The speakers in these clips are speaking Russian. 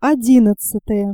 11.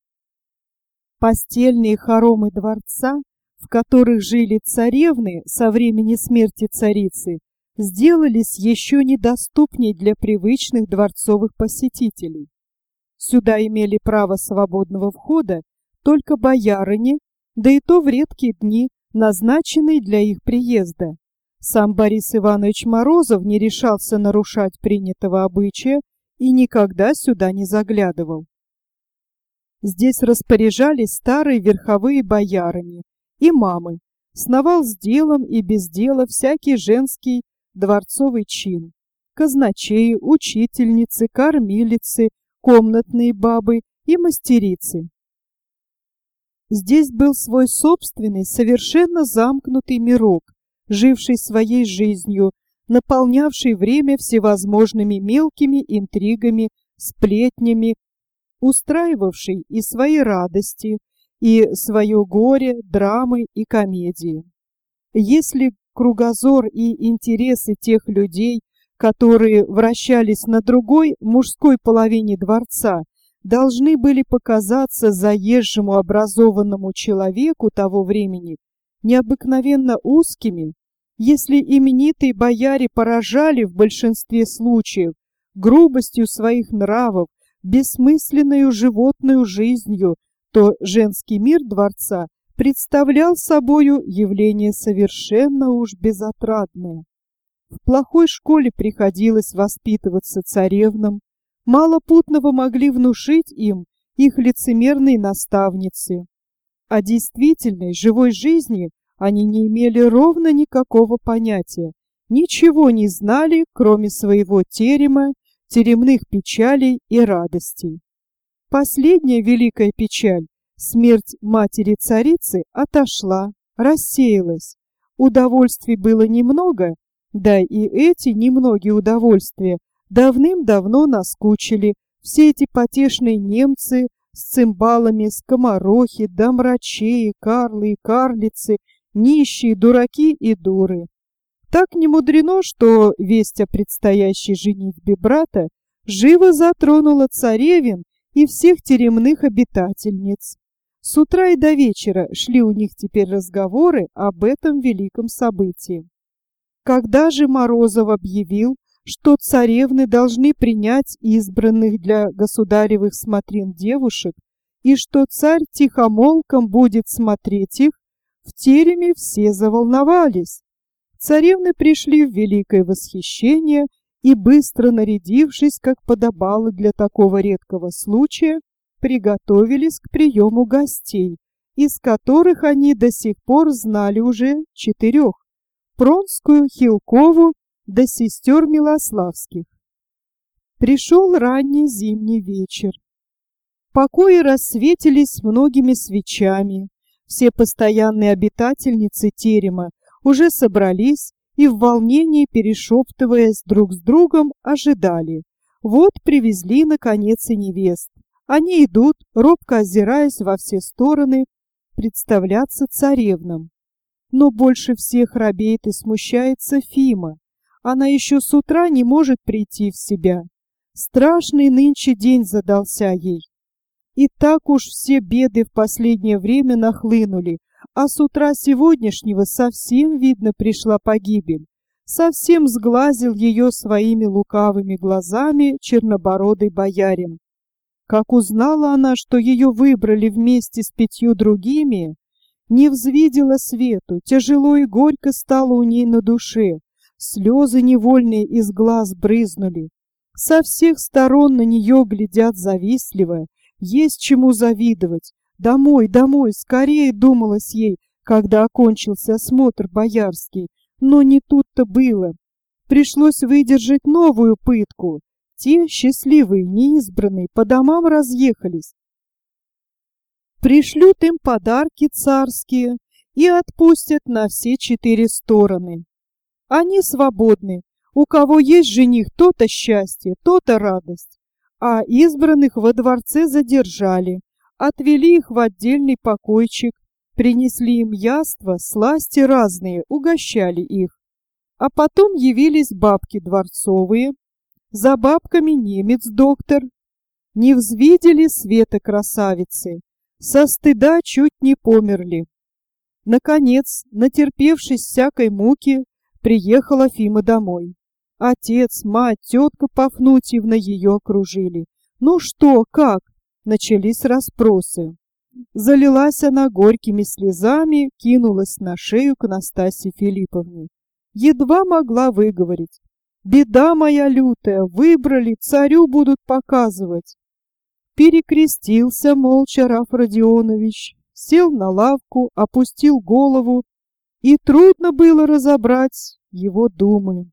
Постельные хоромы дворца, в которых жили царевны со времени смерти царицы, сделались еще недоступней для привычных дворцовых посетителей. Сюда имели право свободного входа только боярыни, да и то в редкие дни, назначенные для их приезда. Сам Борис Иванович Морозов не решался нарушать принятого обычая и никогда сюда не заглядывал. Здесь распоряжались старые верховые боярыни и мамы, сновал с делом и без дела всякий женский дворцовый чин: казначеи, учительницы, кормилицы, комнатные бабы и мастерицы. Здесь был свой собственный, совершенно замкнутый мирок, живший своей жизнью, наполнявший время всевозможными мелкими интригами, сплетнями, устраивавший и свои радости, и свое горе, драмы и комедии. Если кругозор и интересы тех людей, которые вращались на другой, мужской половине дворца, должны были показаться заезжему образованному человеку того времени необыкновенно узкими, если именитые бояре поражали в большинстве случаев грубостью своих нравов, бессмысленную животную жизнью, то женский мир дворца представлял собою явление совершенно уж безотрадное. В плохой школе приходилось воспитываться царевнам, мало путного могли внушить им их лицемерные наставницы. О действительной живой жизни они не имели ровно никакого понятия, ничего не знали, кроме своего терема, теремных печалей и радостей. Последняя великая печаль, смерть матери-царицы, отошла, рассеялась. Удовольствий было немного, да и эти немногие удовольствия давным-давно наскучили. Все эти потешные немцы с цимбалами, скоморохи, домрачеи, карлы и карлицы, нищие, дураки и дуры. Так не мудрено, что весть о предстоящей женитьбе брата живо затронула царевин и всех теремных обитательниц. С утра и до вечера шли у них теперь разговоры об этом великом событии. Когда же Морозов объявил, что царевны должны принять избранных для государевых смотрин девушек и что царь тихомолком будет смотреть их, в тереме все заволновались. Царевны пришли в великое восхищение и, быстро нарядившись, как подобало для такого редкого случая, приготовились к приему гостей, из которых они до сих пор знали уже 4: Пронскую, Хилкову да сестер Милославских. Пришел ранний зимний вечер. Покои рассветились многими свечами. Все постоянные обитательницы терема уже собрались и в волнении, перешептываясь друг с другом, ожидали. Вот привезли, наконец, и невест. Они идут, робко озираясь во все стороны, представляться царевнам. Но больше всех робеет и смущается Фима. Она еще с утра не может прийти в себя. Страшный нынче день задался ей. И так уж все беды в последнее время нахлынули, а с утра сегодняшнего совсем, видно, пришла погибель. Совсем сглазил ее своими лукавыми глазами чернобородый боярин. Как узнала она, что ее выбрали вместе с 5 другими, не взвидела свету, тяжело и горько стало у ней на душе, слезы невольные из глаз брызнули. Со всех сторон на нее глядят завистливо, есть чему завидовать. Домой, домой, скорее, думалось ей, когда окончился осмотр боярский, но не тут-то было. Пришлось выдержать новую пытку. Те, счастливые, неизбранные, по домам разъехались. Пришлют им подарки царские и отпустят на все 4 стороны. Они свободны. У кого есть жених, то-то счастье, то-то радость. А избранных во дворце задержали, отвели их в отдельный покойчик, принесли им яства, сласти разные, угощали их. А потом явились бабки дворцовые, за бабками немец-доктор, Не взвидели света красавицы, со стыда чуть не померли. Наконец, натерпевшись всякой муки, приехала Фима домой. Отец, мать, тетка Пафнутьевна ее окружили. «Ну что, как?» — начались расспросы. Залилась она горькими слезами, кинулась на шею к Настасье Филипповне. Едва могла выговорить: «Беда моя лютая, выбрали, царю будут показывать». Перекрестился молча Раф Родионович, сел на лавку, опустил голову, и трудно было разобрать его думы.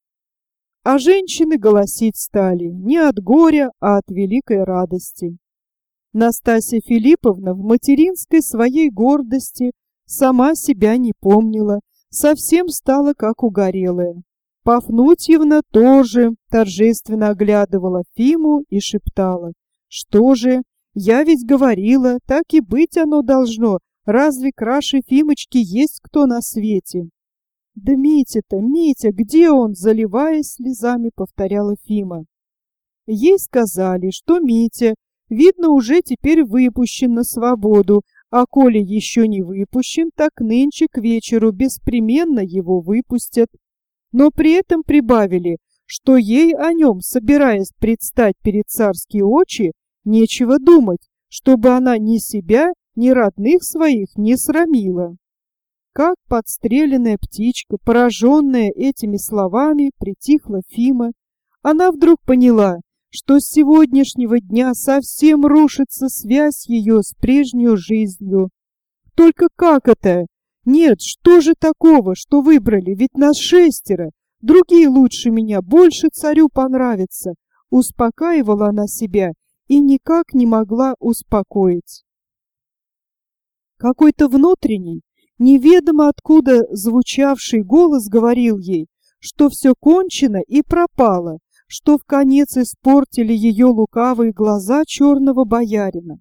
А женщины голосить стали не от горя, а от великой радости. Настасья Филипповна в материнской своей гордости сама себя не помнила, совсем стала как угорелая. Пафнутьевна тоже торжественно оглядывала Фиму и шептала: «Что же, я ведь говорила, так и быть оно должно, разве краше Фимочки есть кто на свете?» «Да Митя-то, Митя, где он?» — заливаясь слезами, повторяла Фима. Ей сказали, что Митя, видно, уже теперь выпущен на свободу, а коли еще не выпущен, так нынче к вечеру беспременно его выпустят. Но при этом прибавили, что ей о нем, собираясь предстать перед царские очи, нечего думать, чтобы она ни себя, ни родных своих не срамила. Как подстреленная птичка, пораженная этими словами, притихла Фима. Она вдруг поняла, что с сегодняшнего дня совсем рушится связь ее с прежней жизнью. Только как это? Нет, что же такого, что выбрали, ведь нас 6, другие лучше меня, больше царю понравятся. Успокаивала она себя и никак не могла успокоить. Какой-то внутренний, неведомо откуда звучавший голос говорил ей, что все кончено и пропало, что вконец испортили ее лукавые глаза черного боярина.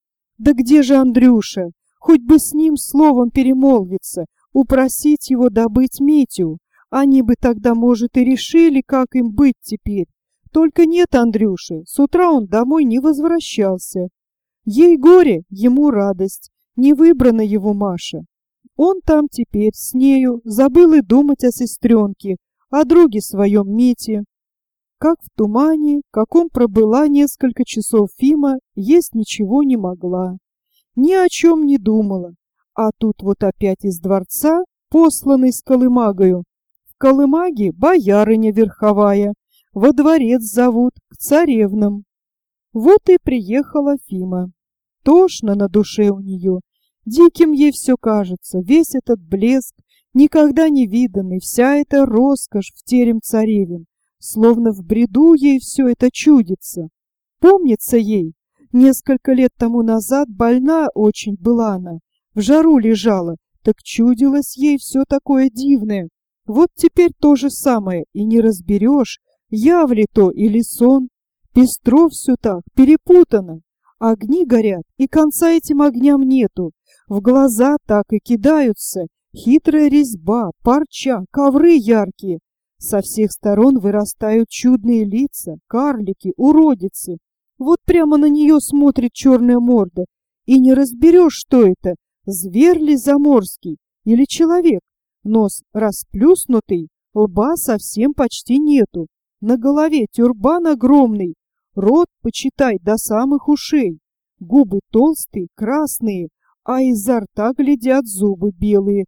Да где же Андрюша? Хоть бы с ним словом перемолвиться, упросить его добыть Митю. Они бы тогда, может, и решили, как им быть теперь. Только нет Андрюши, с утра он домой не возвращался. Ей горе, ему радость, не выбрана его Маша. Он там теперь с нею, забыл и думать о сестренке, о друге своем Мите. Как в тумане, каком пробыла несколько часов Фима, есть ничего не могла, ни о чем не думала. А тут вот опять из дворца, посланный с колымагою. В колымаге боярыня верховая, во дворец зовут, к царевнам. Вот и приехала Фима. Тошно на душе у нее, диким ей все кажется, весь этот блеск, никогда не виданный, вся эта роскошь в терем царевен. Словно в бреду ей все это чудится. Помнится ей, несколько лет тому назад больна очень была она, в жару лежала, так чудилось ей все такое дивное. Вот теперь то же самое, и не разберешь, явли то или сон. Пестро все так, перепутано. Огни горят, и конца этим огням нету. В глаза так и кидаются. Хитрая резьба, парча, ковры яркие. Со всех сторон вырастают чудные лица, карлики, уродицы. Вот прямо на нее смотрит черная морда, и не разберешь, что это, зверь ли заморский или человек. Нос расплюснутый, лба совсем почти нету, на голове тюрбан огромный, рот, почитай, до самых ушей, губы толстые, красные, а изо рта глядят зубы белые.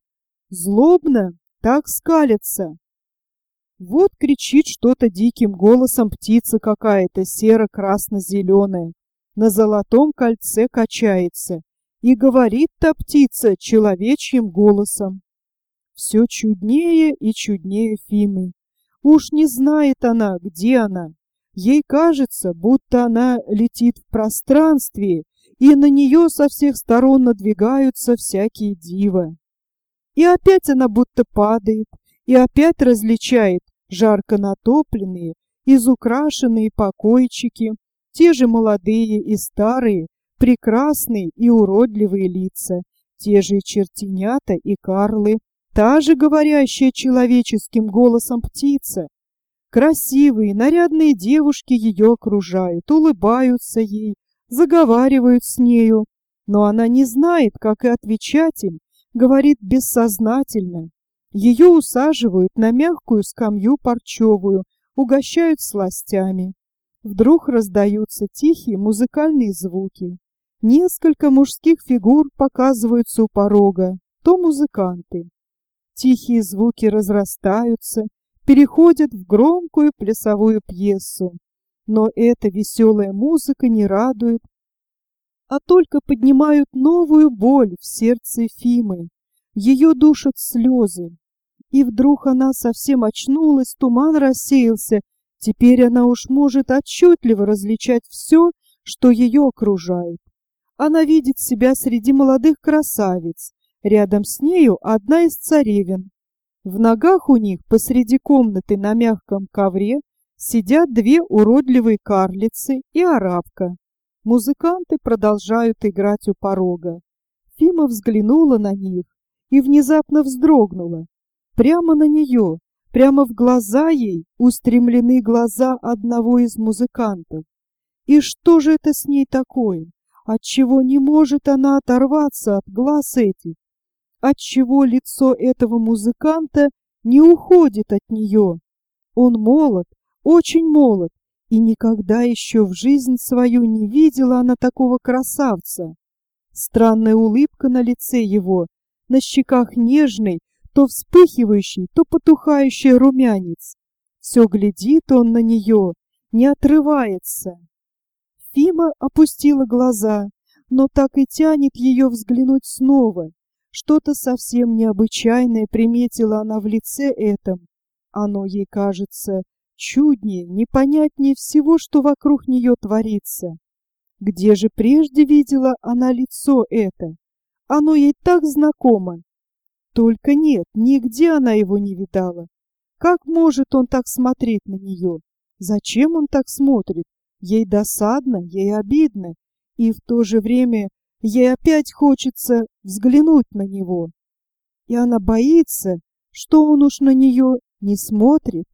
Злобно так скалятся. Вот кричит что-то диким голосом птица какая-то серо-красно-зеленая, на золотом кольце качается, и говорит та птица человечьим голосом. Все чуднее и чуднее Фимы. Уж не знает она, где она. Ей кажется, будто она летит в пространстве, и на нее со всех сторон надвигаются всякие дива. И опять она будто падает, и опять различает жарко натопленные, изукрашенные покойчики, те же молодые и старые, прекрасные и уродливые лица, те же чертенята и карлы, та же говорящая человеческим голосом птица. Красивые, нарядные девушки ее окружают, улыбаются ей, заговаривают с нею, но она не знает, как и отвечать им, говорит бессознательно. Ее усаживают на мягкую скамью парчевую, угощают сластями. Вдруг раздаются тихие музыкальные звуки. Несколько мужских фигур показываются у порога, то музыканты. Тихие звуки разрастаются, переходят в громкую плясовую пьесу. Но эта веселая музыка не радует, а только поднимают новую боль в сердце Фимы. Ее душат слезы. И вдруг она совсем очнулась, туман рассеялся. Теперь она уж может отчетливо различать все, что ее окружает. Она видит себя среди молодых красавиц. Рядом с нею одна из царевен. В ногах у них посреди комнаты на мягком ковре сидят две уродливые карлицы и арабка. Музыканты продолжают играть у порога. Фима взглянула на них и внезапно вздрогнула. Прямо на нее, прямо в глаза ей устремлены глаза одного из музыкантов. И что же это с ней такое? Отчего не может она оторваться от глаз этих? Отчего лицо этого музыканта не уходит от нее? Он молод, очень молод, и никогда еще в жизнь свою не видела она такого красавца. Странная улыбка на лице его, на щеках нежный, то вспыхивающий, то потухающий румянец. Все глядит он на нее, не отрывается. Фима опустила глаза, но так и тянет ее взглянуть снова. Что-то совсем необычайное приметила она в лице этом. Оно ей кажется чуднее, непонятнее всего, что вокруг нее творится. Где же прежде видела она лицо это? Оно ей так знакомо. Только нет, нигде она его не видала. Как может он так смотреть на нее? Зачем он так смотрит? Ей досадно, ей обидно, и в то же время ей опять хочется взглянуть на него. И она боится, что он уж на нее не смотрит.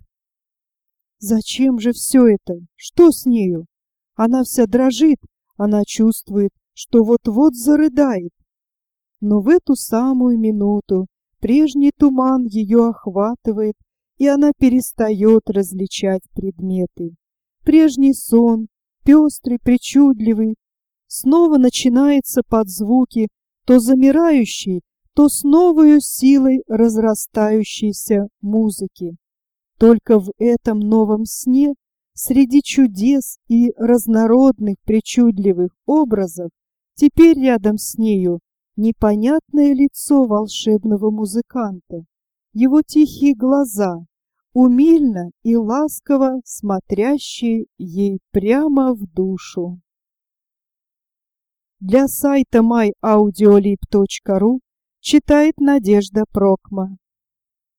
Зачем же все это? Что с нею? Она вся дрожит, она чувствует, что вот-вот зарыдает. Но в эту самую минуту прежний туман ее охватывает, и она перестает различать предметы. Прежний сон, пестрый, причудливый, снова начинается под звуки то замирающей, то с новою силой разрастающейся музыки. Только в этом новом сне, среди чудес и разнородных причудливых образов, теперь рядом с нею непонятное лицо волшебного музыканта, его тихие глаза, умильно и ласково смотрящие ей прямо в душу. Для сайта myaudiolib.ru читает Надежда Прокма.